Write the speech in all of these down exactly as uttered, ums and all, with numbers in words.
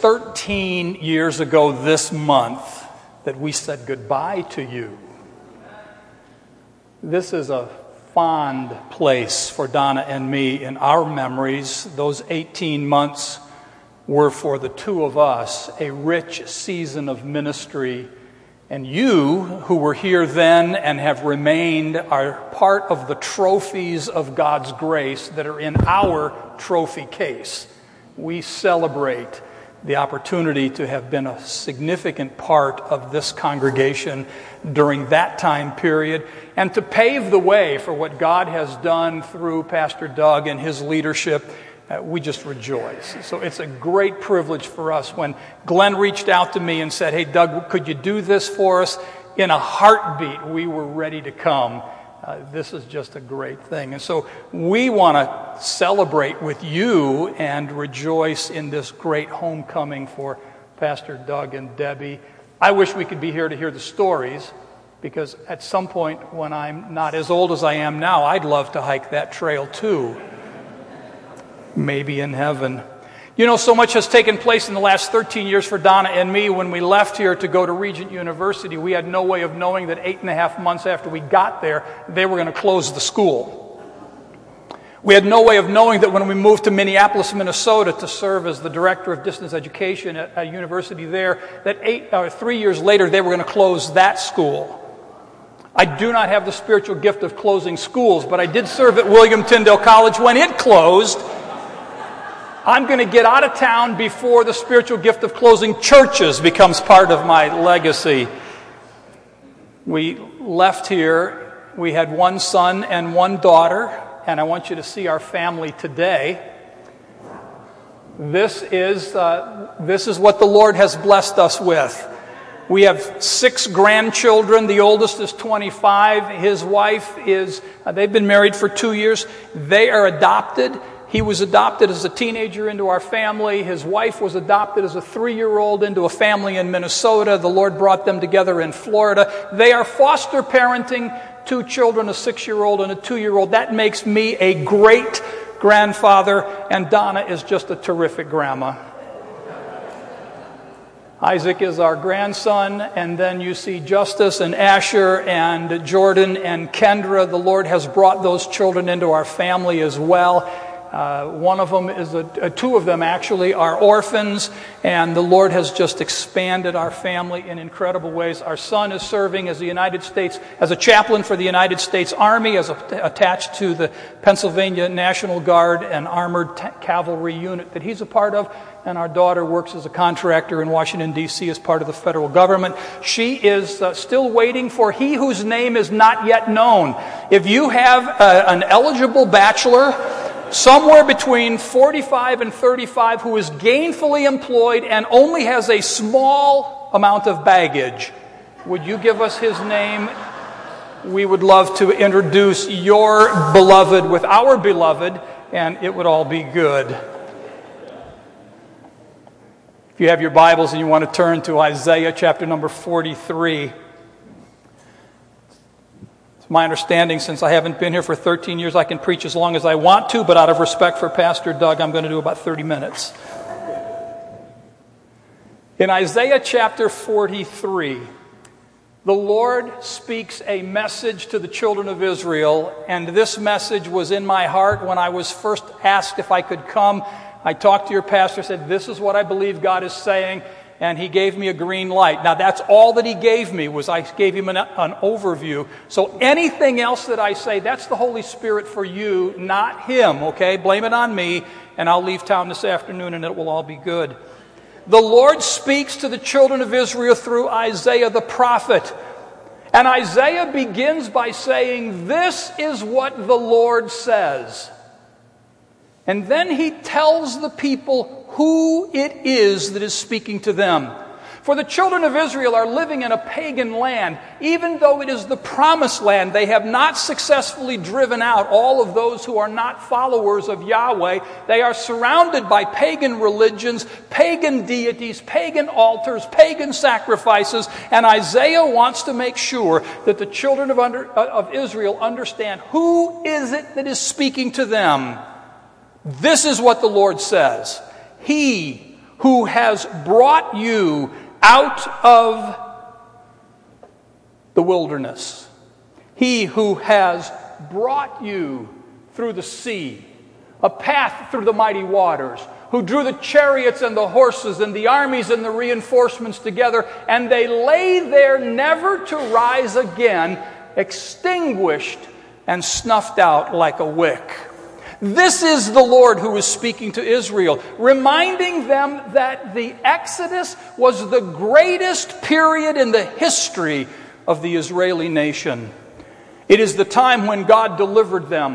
thirteen years ago this month that we said goodbye to you. This is a fond place for Donna and me in our memories. Those eighteen months were for the two of us a rich season of ministry. And you, who were here then and have remained, are part of the trophies of God's grace that are in our trophy case. We celebrate the opportunity to have been a significant part of this congregation during that time period and to pave the way for what God has done through Pastor Doug and his leadership. Uh, we just rejoice. So it's a great privilege for us. When Glenn reached out to me and said, "Hey, Doug, could you do this for us?" In a heartbeat, we were ready to come. Uh, this is just a great thing. And so we want to celebrate with you and rejoice in this great homecoming for Pastor Doug and Debbie. I wish we could be here to hear the stories, because at some point when I'm not as old as I am now, I'd love to hike that trail too. Maybe in heaven. You know, so much has taken place in the last thirteen years for Donna and me. When we left here to go to Regent University, we had no way of knowing that eight and a half months after we got there, they were going to close the school. We had no way of knowing that when we moved to Minneapolis, Minnesota to serve as the director of distance education at a university there, that eight or three years later, they were going to close that school. I do not have the spiritual gift of closing schools, but I did serve at William Tyndale College when it closed. I'm going to get out of town before the spiritual gift of closing churches becomes part of my legacy. We left here. We had one son and one daughter, and I want you to see our family today. This is uh, this is what the Lord has blessed us with. We have six grandchildren. The oldest is twenty-five. His wife is, uh, they've been married for two years. They are adopted. He was adopted as a teenager into our family. His wife was adopted as a three-year-old into a family in Minnesota. The Lord brought them together in Florida. They are foster parenting two children, a six-year-old and a two-year-old. That makes me a great grandfather, and Donna is just a terrific grandma. Isaac is our grandson, and then you see Justice and Asher and Jordan and Kendra. The Lord has brought those children into our family as well. Uh, one of them is, a, uh, two of them actually are orphans, and the Lord has just expanded our family in incredible ways. Our son is serving as the United States, as a chaplain for the United States Army, as a, attached to the Pennsylvania National Guard and Armored t- Cavalry unit that he's a part of. And our daughter works as a contractor in Washington, D C as part of the federal government. She is uh, still waiting for he whose name is not yet known. If you have uh, an eligible bachelor somewhere between forty-five and thirty-five who is gainfully employed and only has a small amount of baggage, would you give us his name? We would love to introduce your beloved with our beloved, and it would all be good. If you have your Bibles and you want to turn to Isaiah chapter number forty-three. It's my understanding, since I haven't been here for thirteen years, I can preach as long as I want to, but out of respect for Pastor Doug, I'm going to do about thirty minutes. In Isaiah chapter forty-three, the Lord speaks a message to the children of Israel, and this message was in my heart when I was first asked if I could come. I talked to your pastor, said, this is what I believe God is saying, and he gave me a green light. Now, that's all that he gave me, was I gave him an, an overview. So anything else that I say, that's the Holy Spirit for you, not him, okay? Blame it on me, and I'll leave town this afternoon, and it will all be good. The Lord speaks to the children of Israel through Isaiah the prophet. And Isaiah begins by saying, this is what the Lord says. And then he tells the people who it is that is speaking to them. For the children of Israel are living in a pagan land. Even though it is the promised land, they have not successfully driven out all of those who are not followers of Yahweh. They are surrounded by pagan religions, pagan deities, pagan altars, pagan sacrifices. And Isaiah wants to make sure that the children of, under, of Israel understand who is it that is speaking to them. This is what the Lord says. He who has brought you out of the wilderness. He who has brought you through the sea, a path through the mighty waters, who drew the chariots and the horses and the armies and the reinforcements together, and they lay there never to rise again, extinguished and snuffed out like a wick. This is the Lord who is speaking to Israel, reminding them that the Exodus was the greatest period in the history of the Israeli nation. It is the time when God delivered them.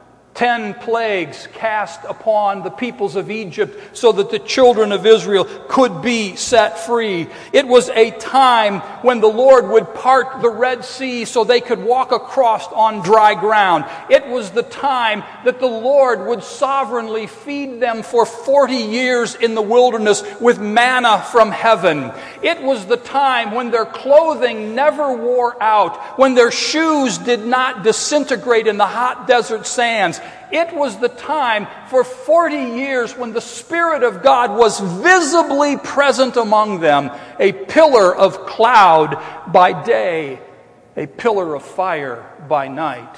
Ten plagues cast upon the peoples of Egypt so that the children of Israel could be set free. It was a time when the Lord would part the Red Sea so they could walk across on dry ground. It was the time that the Lord would sovereignly feed them for forty years in the wilderness with manna from heaven. It was the time when their clothing never wore out, when their shoes did not disintegrate in the hot desert sands. It was the time for forty years when the Spirit of God was visibly present among them, a pillar of cloud by day, a pillar of fire by night.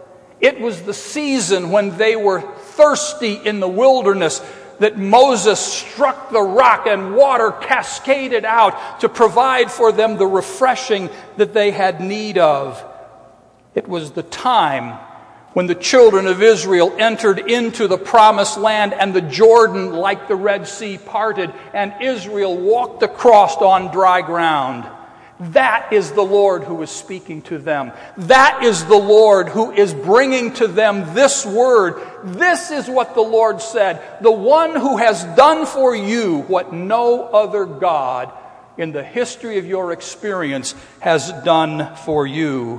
It was the season when they were thirsty in the wilderness that Moses struck the rock and water cascaded out to provide for them the refreshing that they had need of. It was the time when the children of Israel entered into the promised land and the Jordan, like the Red Sea, parted and Israel walked across on dry ground. That is the Lord who is speaking to them. That is the Lord who is bringing to them this word. This is what the Lord said. The one who has done for you what no other God in the history of your experience has done for you.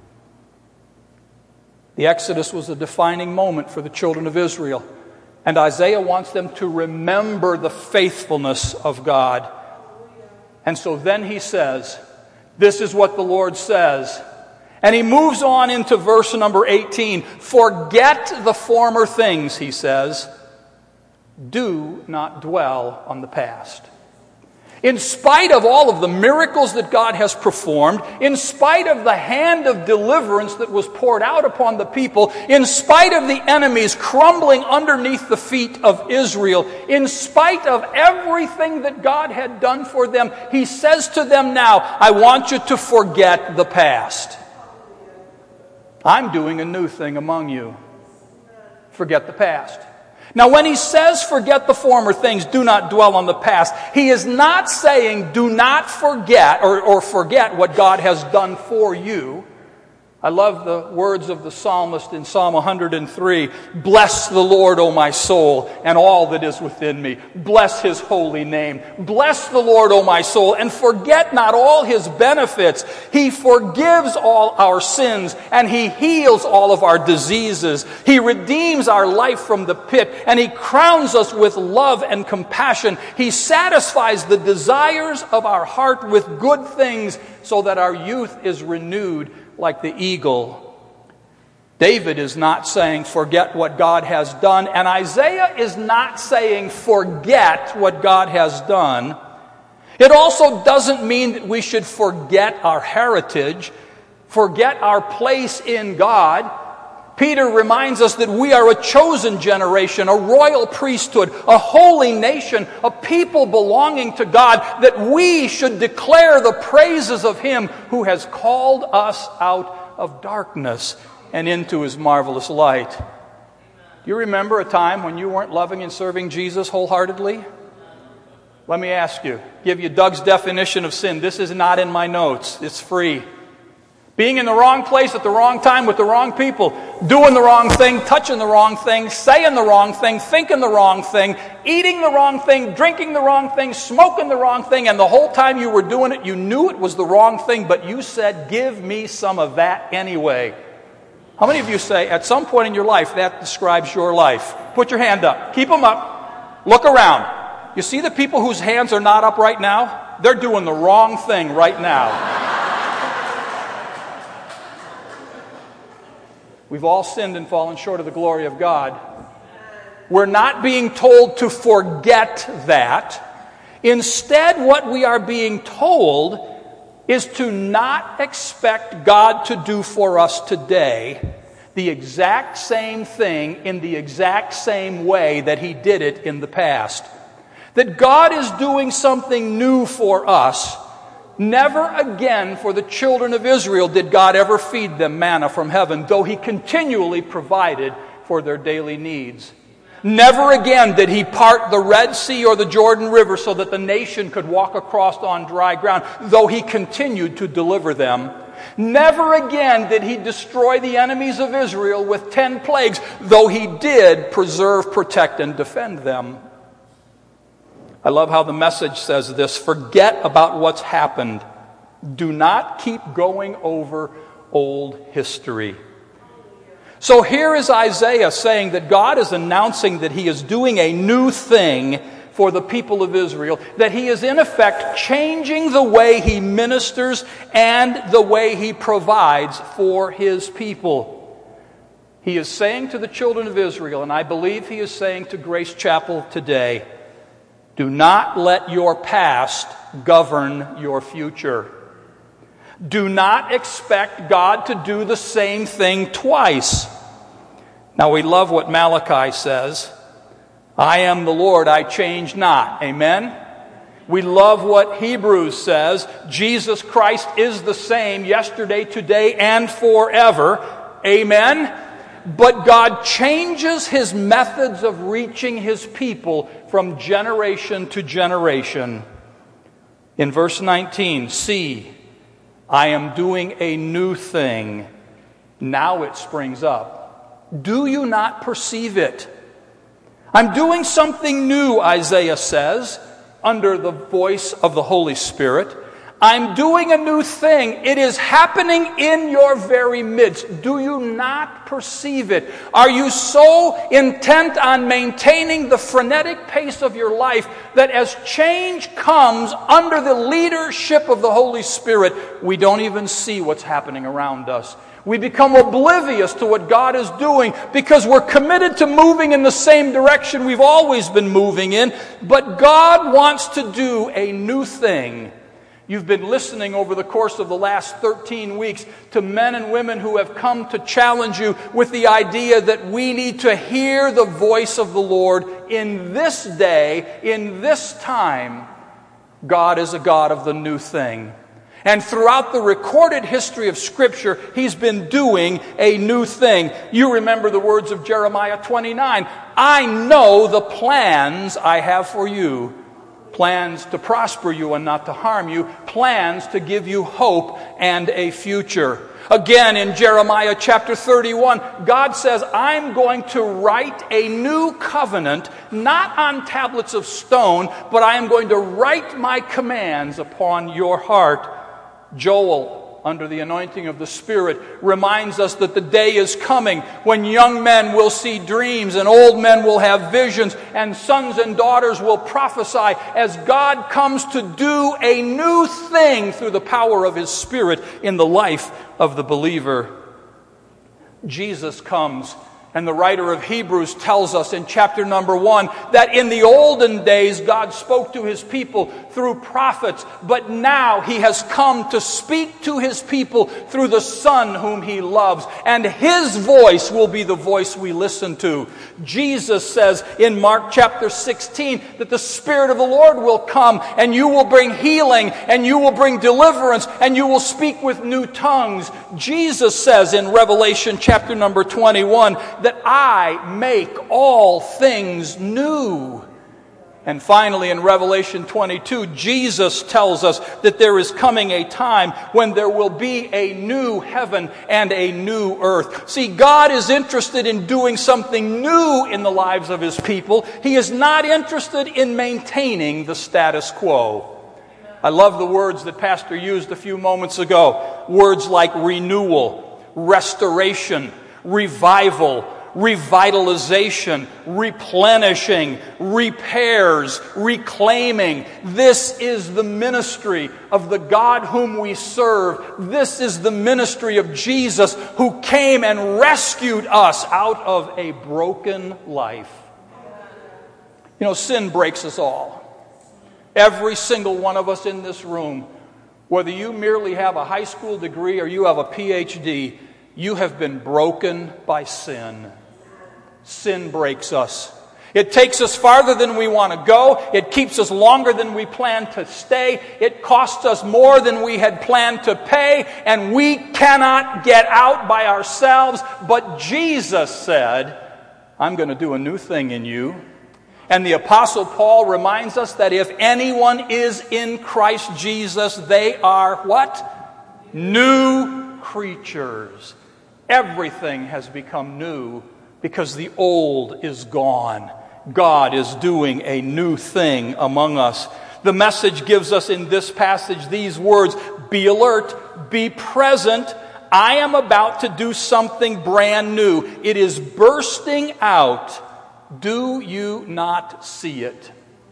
The Exodus was a defining moment for the children of Israel, and Isaiah wants them to remember the faithfulness of God. And so then he says, this is what the Lord says. And he moves on into verse number eighteen. Forget the former things, he says. Do not dwell on the past. In spite of all of the miracles that God has performed, in spite of the hand of deliverance that was poured out upon the people, in spite of the enemies crumbling underneath the feet of Israel, in spite of everything that God had done for them, he says to them now, I want you to forget the past. I'm doing a new thing among you. Forget the past. Now, when he says forget the former things, do not dwell on the past, he is not saying do not forget or, or forget what God has done for you. I love the words of the psalmist in Psalm one hundred three. Bless the Lord, O my soul, and all that is within me. Bless his holy name. Bless the Lord, O my soul, and forget not all his benefits. He forgives all our sins, and he heals all of our diseases. He redeems our life from the pit, and he crowns us with love and compassion. He satisfies the desires of our heart with good things, so that our youth is renewed like the eagle. David is not saying forget what God has done, and Isaiah is not saying forget what God has done. It also doesn't mean that we should forget our heritage, forget our place in God. Peter reminds us that we are a chosen generation, a royal priesthood, a holy nation, a people belonging to God, that we should declare the praises of him who has called us out of darkness and into his marvelous light. Do you remember a time when you weren't loving and serving Jesus wholeheartedly? Let me ask you, give you Doug's definition of sin. This is not in my notes. It's free. Being in the wrong place at the wrong time with the wrong people, doing the wrong thing, touching the wrong thing, saying the wrong thing, thinking the wrong thing, eating the wrong thing, drinking the wrong thing, smoking the wrong thing, and the whole time you were doing it, you knew it was the wrong thing, but you said, give me some of that anyway. How many of you say, at some point in your life, that describes your life? Put your hand up. Keep them up. Look around. You see the people whose hands are not up right now? They're doing the wrong thing right now. We've all sinned and fallen short of the glory of God. We're not being told to forget that. Instead, what we are being told is to not expect God to do for us today the exact same thing in the exact same way that He did it in the past. That God is doing something new for us. Never again for the children of Israel did God ever feed them manna from heaven, though He continually provided for their daily needs. Never again did He part the Red Sea or the Jordan River so that the nation could walk across on dry ground, though He continued to deliver them. Never again did He destroy the enemies of Israel with ten plagues, though He did preserve, protect, and defend them. I love how the Message says this: forget about what's happened. Do not keep going over old history. So here is Isaiah saying that God is announcing that He is doing a new thing for the people of Israel, that He is in effect changing the way He ministers and the way He provides for His people. He is saying to the children of Israel, and I believe He is saying to Grace Chapel today, do not let your past govern your future. Do not expect God to do the same thing twice. Now we love what Malachi says. I am the Lord, I change not. Amen? We love what Hebrews says. Jesus Christ is the same yesterday, today, and forever. Amen? But God changes His methods of reaching His people from generation to generation. In verse nineteen, see, I am doing a new thing. Now it springs up. Do you not perceive it? I'm doing something new, Isaiah says, under the voice of the Holy Spirit. I'm doing a new thing. It is happening in your very midst. Do you not perceive it? Are you so intent on maintaining the frenetic pace of your life that as change comes under the leadership of the Holy Spirit, we don't even see what's happening around us? We become oblivious to what God is doing because we're committed to moving in the same direction we've always been moving in. But God wants to do a new thing. You've been listening over the course of the last thirteen weeks to men and women who have come to challenge you with the idea that we need to hear the voice of the Lord in this day, in this time. God is a God of the new thing. And throughout the recorded history of Scripture, He's been doing a new thing. You remember the words of Jeremiah twenty-nine. I know the plans I have for you. Plans to prosper you and not to harm you. Plans to give you hope and a future. Again, in Jeremiah chapter thirty-one, God says, I'm going to write a new covenant, not on tablets of stone, but I am going to write my commands upon your heart. Joel, under the anointing of the Spirit, reminds us that the day is coming when young men will see dreams and old men will have visions and sons and daughters will prophesy as God comes to do a new thing through the power of His Spirit in the life of the believer. Jesus comes. And the writer of Hebrews tells us in chapter number one that in the olden days God spoke to His people through prophets, but now He has come to speak to His people through the Son whom He loves, and His voice will be the voice we listen to. Jesus says in Mark chapter sixteen that the Spirit of the Lord will come and you will bring healing and you will bring deliverance and you will speak with new tongues. Jesus says in Revelation chapter number twenty-one that I make all things new. And finally, in Revelation twenty-two, Jesus tells us that there is coming a time when there will be a new heaven and a new earth. See, God is interested in doing something new in the lives of His people. He is not interested in maintaining the status quo. I love the words that Pastor used a few moments ago. Words like renewal, restoration, revival, revitalization, replenishing, repairs, reclaiming. This is the ministry of the God whom we serve. This is the ministry of Jesus who came and rescued us out of a broken life. You know, sin breaks us all. Every single one of us in this room, whether you merely have a high school degree or you have a P H D, you have been broken by sin. Sin breaks us. It takes us farther than we want to go. It keeps us longer than we plan to stay. It costs us more than we had planned to pay. And we cannot get out by ourselves. But Jesus said, I'm going to do a new thing in you. And the Apostle Paul reminds us that if anyone is in Christ Jesus, they are what? New creatures. Everything has become new because the old is gone. God is doing a new thing among us. The message gives us in this passage these words, be alert, be present. I am about to do something brand new. It is bursting out. Do you not see it?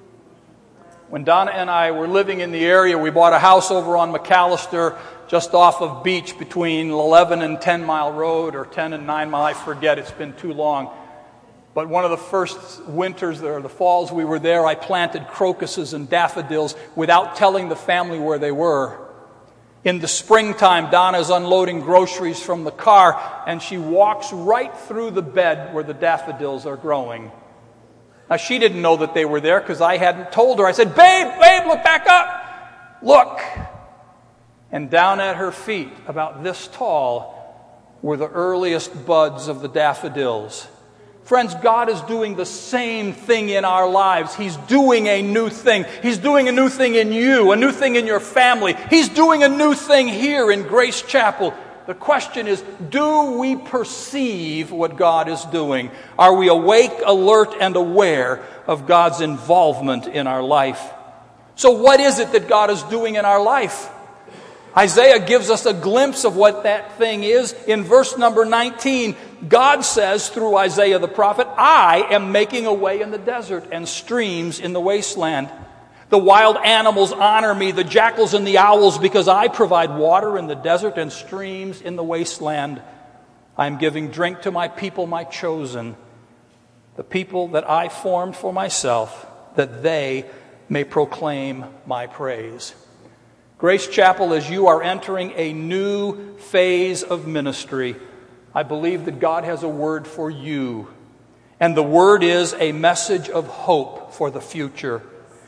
When Donna and I were living in the area, we bought a house over on McAllister, just off of Beach between eleven and ten Mile Road, or ten and nine Mile, I forget, it's been too long. But one of the first winters or the falls we were there, I planted crocuses and daffodils without telling the family where they were. In the springtime, Donna's unloading groceries from the car, and she walks right through the bed where the daffodils are growing. Now, she didn't know that they were there because I hadn't told her. I said, babe, babe, look back up. Look. And down at her feet, about this tall, were the earliest buds of the daffodils. Friends, God is doing the same thing in our lives. He's doing a new thing. He's doing a new thing in you, a new thing in your family. He's doing a new thing here in Grace Chapel. The question is, do we perceive what God is doing? Are we awake, alert, and aware of God's involvement in our life? So what is it that God is doing in our life? Isaiah gives us a glimpse of what that thing is. In verse number nineteen, God says through Isaiah the prophet, I am making a way in the desert and streams in the wasteland. The wild animals honor me, the jackals and the owls, because I provide water in the desert and streams in the wasteland. I am giving drink to my people, my chosen, the people that I formed for myself, that they may proclaim my praise. Grace Chapel, as you are entering a new phase of ministry, I believe that God has a word for you. And the word is a message of hope for the future.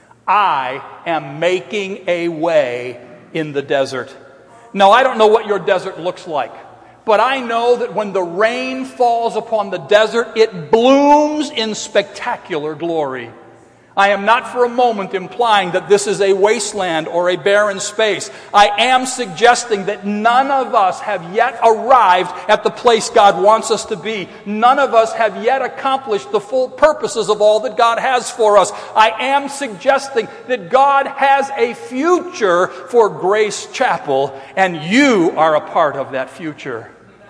I am making a way in the desert. Now, I don't know what your desert looks like, but I know that when the rain falls upon the desert, it blooms in spectacular glory. I am not for a moment implying that this is a wasteland or a barren space. I am suggesting that none of us have yet arrived at the place God wants us to be. None of us have yet accomplished the full purposes of all that God has for us. I am suggesting that God has a future for Grace Chapel, and you are a part of that future.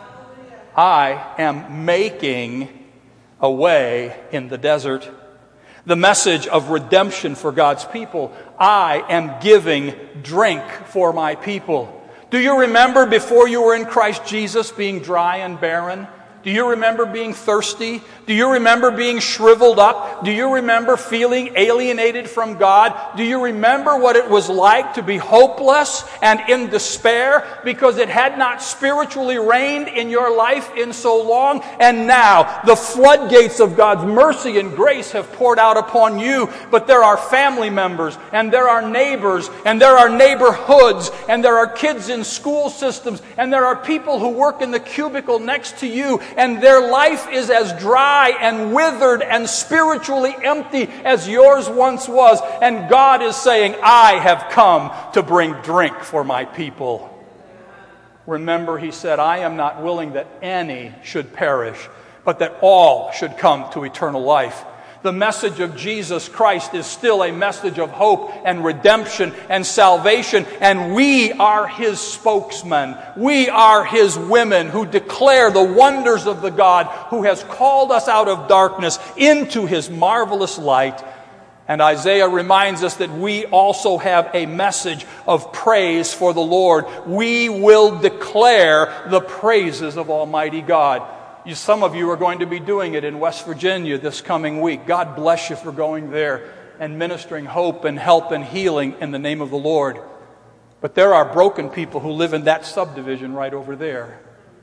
I am making a way in the desert. The message of redemption for God's people. I am giving drink for my people. Do you remember before you were in Christ Jesus being dry and barren? Do you remember being thirsty? Do you remember being shriveled up? Do you remember feeling alienated from God? Do you remember what it was like to be hopeless and in despair because it had not spiritually reigned in your life in so long? And now the floodgates of God's mercy and grace have poured out upon you, but there are family members and there are neighbors and there are neighborhoods and there are kids in school systems and there are people who work in the cubicle next to you, and their life is as dry and withered and spiritually empty as yours once was. And God is saying, I have come to bring drink for my people. Remember, he said, I am not willing that any should perish, but that all should come to eternal life. The message of Jesus Christ is still a message of hope and redemption and salvation, and we are his spokesmen. We are his women who declare the wonders of the God who has called us out of darkness into his marvelous light. And Isaiah reminds us that we also have a message of praise for the Lord. We will declare the praises of Almighty God. You, some of you are going to be doing it in West Virginia this coming week. God bless you for going there and ministering hope and help and healing in the name of the Lord. But there are broken people who live in that subdivision right over there.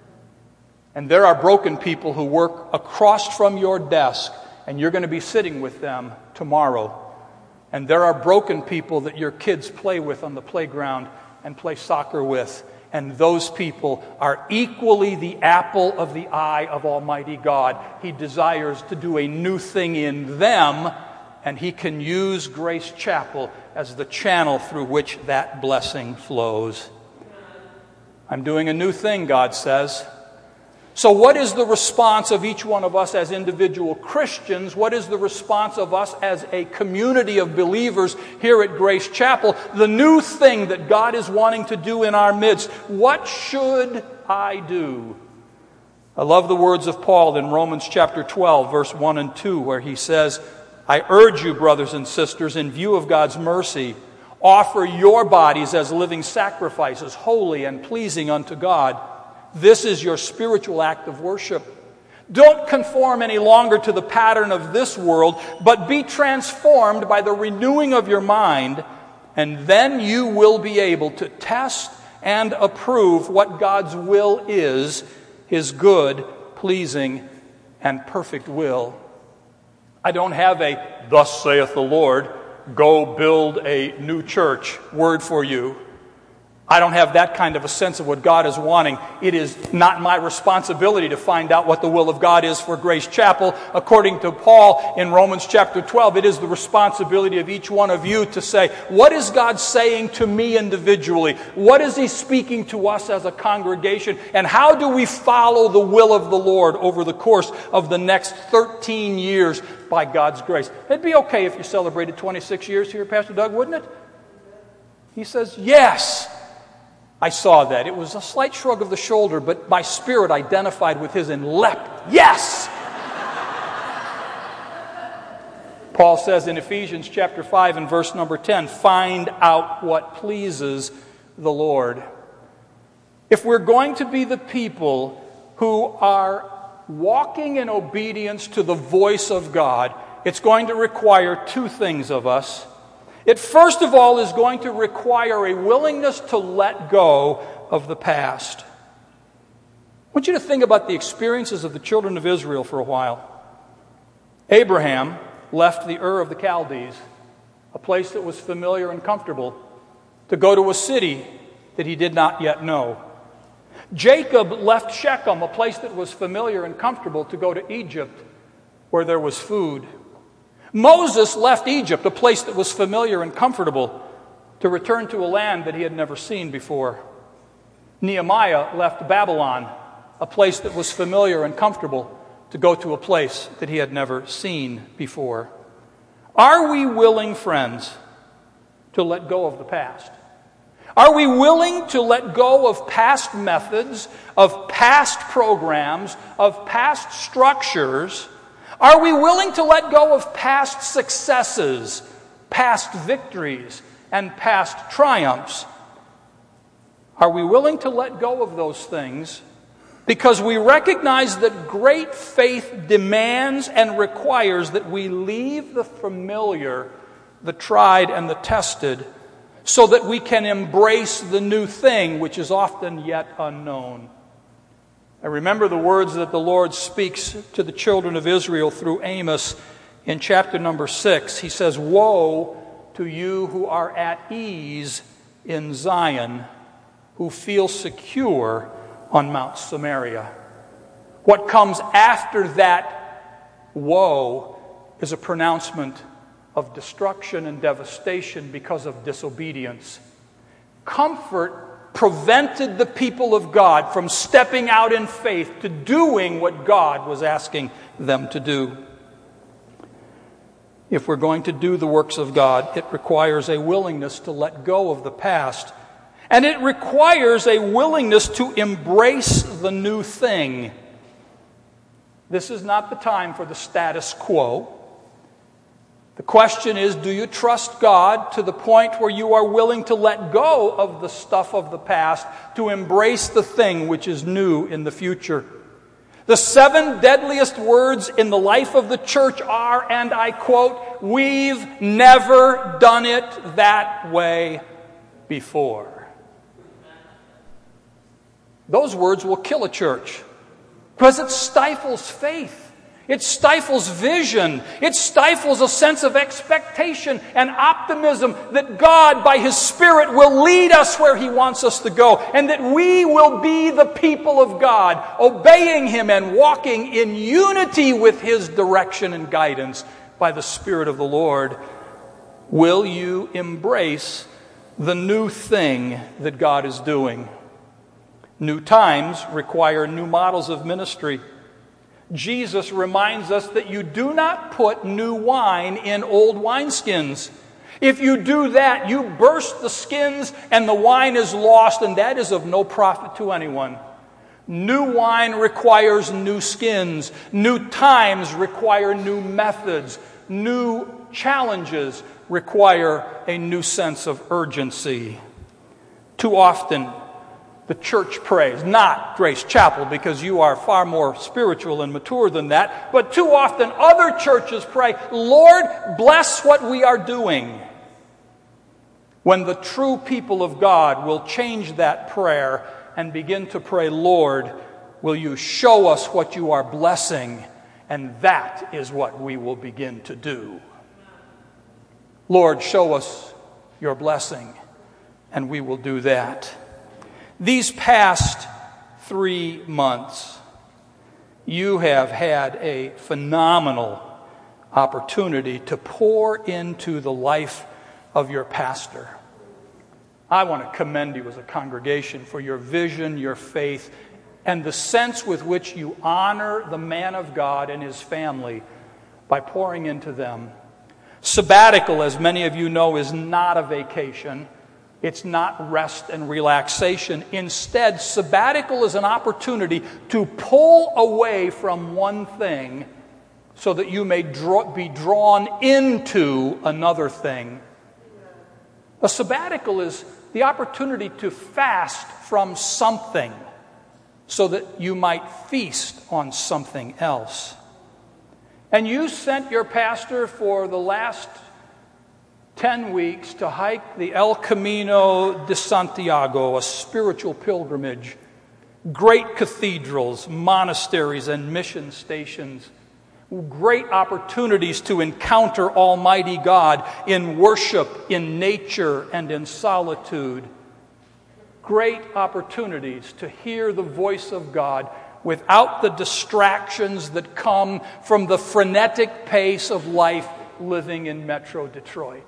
And there are broken people who work across from your desk, and you're going to be sitting with them tomorrow. And there are broken people that your kids play with on the playground and play soccer with. And those people are equally the apple of the eye of Almighty God. He desires to do a new thing in them, and He can use Grace Chapel as the channel through which that blessing flows. I'm doing a new thing, God says. So what is the response of each one of us as individual Christians? What is the response of us as a community of believers here at Grace Chapel? The new thing that God is wanting to do in our midst. What should I do? I love the words of Paul in Romans chapter twelve, verse one and two, where he says, I urge you, brothers and sisters, in view of God's mercy, offer your bodies as living sacrifices, holy and pleasing unto God. This is your spiritual act of worship. Don't conform any longer to the pattern of this world, but be transformed by the renewing of your mind, and then you will be able to test and approve what God's will is, His good, pleasing, and perfect will. I don't have a, thus saith the Lord, go build a new church word for you. I don't have that kind of a sense of what God is wanting. It is not my responsibility to find out what the will of God is for Grace Chapel. According to Paul in Romans chapter twelve, it is the responsibility of each one of you to say, what is God saying to me individually? What is He speaking to us as a congregation? And how do we follow the will of the Lord over the course of the next thirteen years by God's grace? It'd be okay if you celebrated twenty-six years here, Pastor Doug, wouldn't it? He says, yes. I saw that. It was a slight shrug of the shoulder, but my spirit identified with his and leapt. Yes! Paul says in Ephesians chapter five and verse number ten, find out what pleases the Lord. If we're going to be the people who are walking in obedience to the voice of God, it's going to require two things of us. It first of all is going to require a willingness to let go of the past. I want you to think about the experiences of the children of Israel for a while. Abraham left the Ur of the Chaldees, a place that was familiar and comfortable, to go to a city that he did not yet know. Jacob left Shechem, a place that was familiar and comfortable, to go to Egypt, where there was food. Moses left Egypt, a place that was familiar and comfortable, to return to a land that he had never seen before. Nehemiah left Babylon, a place that was familiar and comfortable, to go to a place that he had never seen before. Are we willing, friends, to let go of the past? Are we willing to let go of past methods, of past programs, of past structures? Are we willing to let go of past successes, past victories, and past triumphs? Are we willing to let go of those things because we recognize that great faith demands and requires that we leave the familiar, the tried, and the tested, so that we can embrace the new thing which is often yet unknown? I remember the words that the Lord speaks to the children of Israel through Amos in chapter number six. He says, woe to you who are at ease in Zion, who feel secure on Mount Samaria. What comes after that woe is a pronouncement of destruction and devastation because of disobedience. Comfort prevented the people of God from stepping out in faith to doing what God was asking them to do. If we're going to do the works of God, it requires a willingness to let go of the past, and it requires a willingness to embrace the new thing. This is not the time for the status quo. The question is, do you trust God to the point where you are willing to let go of the stuff of the past to embrace the thing which is new in the future? The seven deadliest words in the life of the church are, and I quote, we've never done it that way before. Those words will kill a church because it stifles faith. It stifles vision. It stifles a sense of expectation and optimism that God, by His Spirit, will lead us where He wants us to go, and that we will be the people of God, obeying Him and walking in unity with His direction and guidance by the Spirit of the Lord. Will you embrace the new thing that God is doing? New times require new models of ministry. Jesus reminds us that you do not put new wine in old wineskins. If you do that, you burst the skins and the wine is lost, and that is of no profit to anyone. New wine requires new skins. New times require new methods. New challenges require a new sense of urgency. Too often, the church prays, not Grace Chapel, because you are far more spiritual and mature than that, but too often other churches pray, Lord, bless what we are doing. When the true people of God will change that prayer and begin to pray, Lord, will you show us what you are blessing? And that is what we will begin to do. Lord, show us your blessing, and we will do that. These past three months, you have had a phenomenal opportunity to pour into the life of your pastor. I want to commend you as a congregation for your vision, your faith, and the sense with which you honor the man of God and his family by pouring into them. Sabbatical, as many of you know, is not a vacation. It's not rest and relaxation. Instead, sabbatical is an opportunity to pull away from one thing so that you may draw, be drawn into another thing. A sabbatical is the opportunity to fast from something so that you might feast on something else. And you sent your pastor for the last ten weeks to hike the El Camino de Santiago, a spiritual pilgrimage, great cathedrals, monasteries, and mission stations, great opportunities to encounter Almighty God in worship, in nature, and in solitude. Great opportunities to hear the voice of God without the distractions that come from the frenetic pace of life living in Metro Detroit.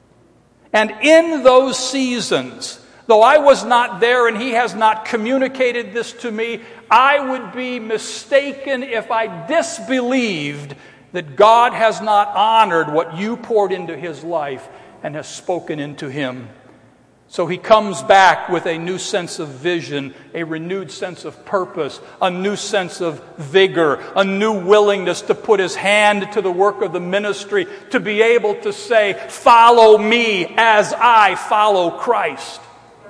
And in those seasons, though I was not there and he has not communicated this to me, I would be mistaken if I disbelieved that God has not honored what you poured into his life and has spoken into him. So he comes back with a new sense of vision, a renewed sense of purpose, a new sense of vigor, a new willingness to put his hand to the work of the ministry, to be able to say, follow me as I follow Christ.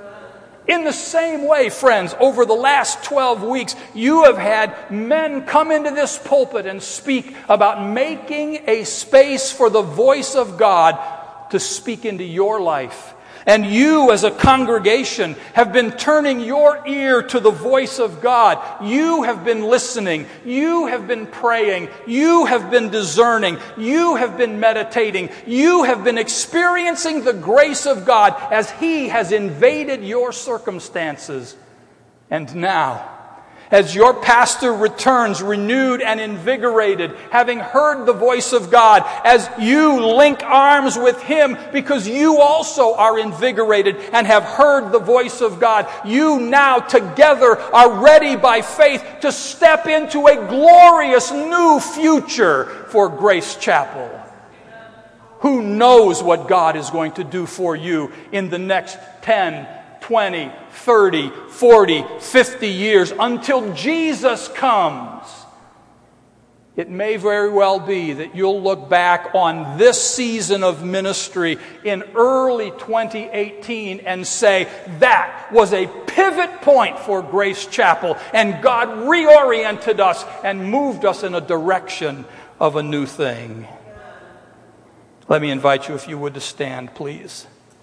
In the same way, friends, over the last twelve weeks, you have had men come into this pulpit and speak about making a space for the voice of God to speak into your life. And you as a congregation have been turning your ear to the voice of God. You have been listening. You have been praying. You have been discerning. You have been meditating. You have been experiencing the grace of God as He has invaded your circumstances. And now, as your pastor returns renewed and invigorated, having heard the voice of God, as you link arms with him because you also are invigorated and have heard the voice of God, you now together are ready by faith to step into a glorious new future for Grace Chapel. Who knows what God is going to do for you in the next ten, twenty, thirty, forty, fifty years until Jesus comes. It may very well be that you'll look back on this season of ministry in early twenty eighteen and say, that was a pivot point for Grace Chapel, and God reoriented us and moved us in a direction of a new thing. Let me invite you, if you would, to stand, please.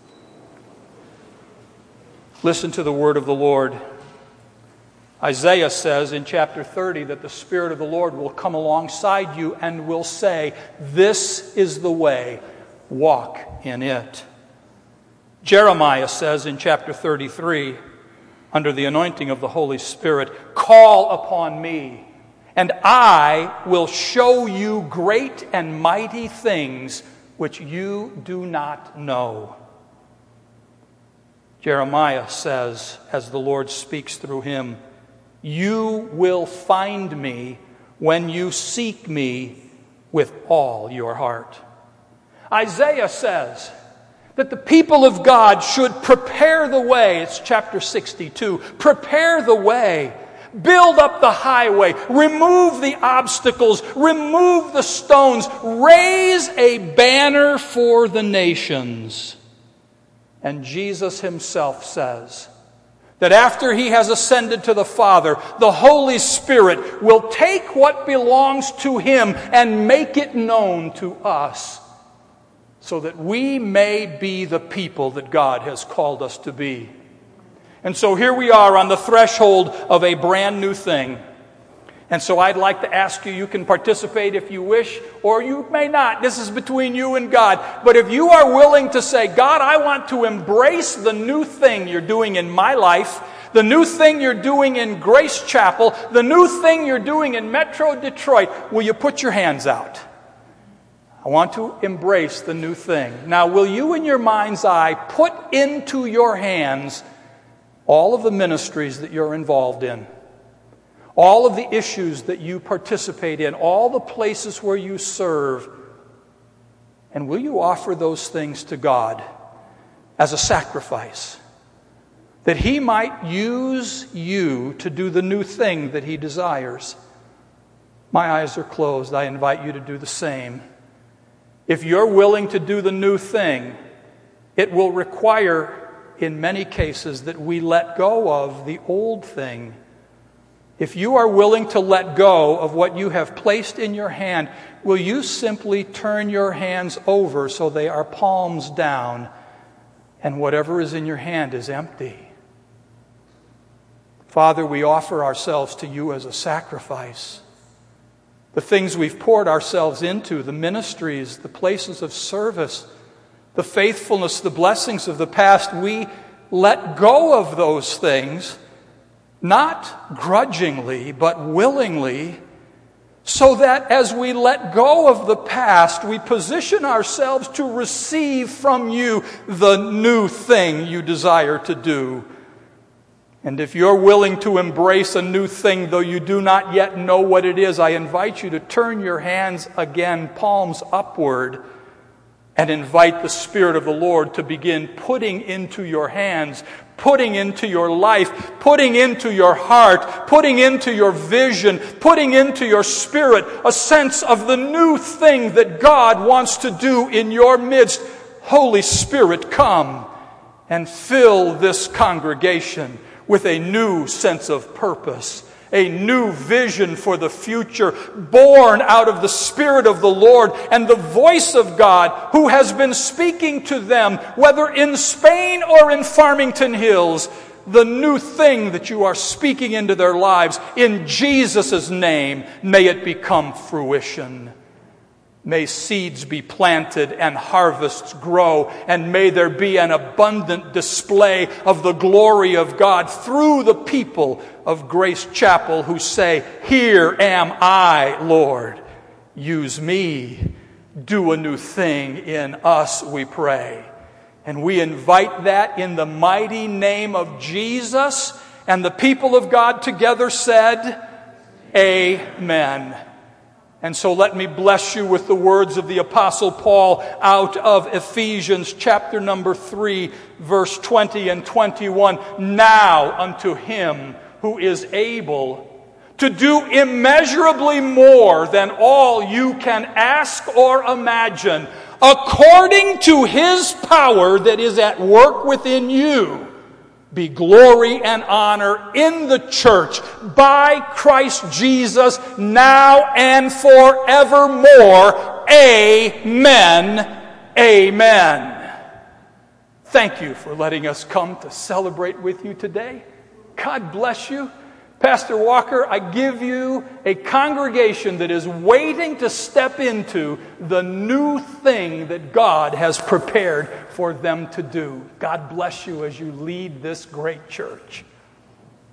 Listen to the word of the Lord. Isaiah says in chapter thirty that the Spirit of the Lord will come alongside you and will say, "This is the way, walk in it." Jeremiah says in chapter thirty-three, under the anointing of the Holy Spirit, "Call upon me, and I will show you great and mighty things which you do not know." Jeremiah says, as the Lord speaks through him, "You will find me when you seek me with all your heart." Isaiah says that the people of God should prepare the way. It's chapter sixty-two. Prepare the way. Build up the highway. Remove the obstacles. Remove the stones. Raise a banner for the nations. And Jesus himself says that after he has ascended to the Father, the Holy Spirit will take what belongs to him and make it known to us, so that we may be the people that God has called us to be. And so here we are on the threshold of a brand new thing. And so I'd like to ask you, you can participate if you wish, or you may not. This is between you and God. But if you are willing to say, "God, I want to embrace the new thing you're doing in my life, the new thing you're doing in Grace Chapel, the new thing you're doing in Metro Detroit," will you put your hands out? I want to embrace the new thing. Now, will you in your mind's eye put into your hands all of the ministries that you're involved in, all of the issues that you participate in, all the places where you serve, and will you offer those things to God as a sacrifice, that he might use you to do the new thing that he desires? My eyes are closed. I invite you to do the same. If you're willing to do the new thing, it will require, in many cases, that we let go of the old thing. If you are willing to let go of what you have placed in your hand, will you simply turn your hands over so they are palms down, and whatever is in your hand is empty? Father, we offer ourselves to you as a sacrifice. The things we've poured ourselves into, the ministries, the places of service, the faithfulness, the blessings of the past, we let go of those things, not grudgingly, but willingly, so that as we let go of the past, we position ourselves to receive from you the new thing you desire to do. And if you're willing to embrace a new thing, though you do not yet know what it is, I invite you to turn your hands again, palms upward, and invite the Spirit of the Lord to begin putting into your hands, putting into your life, putting into your heart, putting into your vision, putting into your spirit a sense of the new thing that God wants to do in your midst. Holy Spirit, come and fill this congregation with a new sense of purpose, a new vision for the future, born out of the Spirit of the Lord and the voice of God who has been speaking to them, whether in Spain or in Farmington Hills, the new thing that you are speaking into their lives. In Jesus' name, may it become fruition. May seeds be planted and harvests grow, and may there be an abundant display of the glory of God through the people of Grace Chapel who say, "Here am I, Lord. Use me. Do a new thing in us," we pray. And we invite that in the mighty name of Jesus. And the people of God together said, Amen. And so let me bless you with the words of the Apostle Paul out of Ephesians chapter number three, verse twenty and twenty-one. "Now unto him who is able to do immeasurably more than all you can ask or imagine, according to his power that is at work within you, be glory and honor in the church by Christ Jesus, now and forevermore. Amen amen. Thank you for letting us come to celebrate with you today. God bless you. Pastor Walker, I give you a congregation that is waiting to step into the new thing that God has prepared for them to do. God bless you as you lead this great church.